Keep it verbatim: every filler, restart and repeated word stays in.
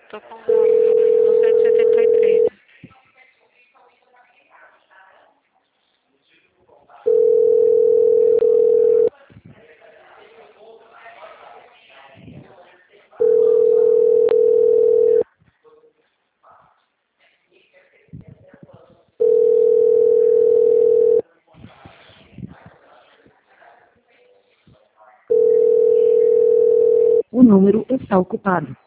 Tô com duzentos e setenta e três. O número está ocupado.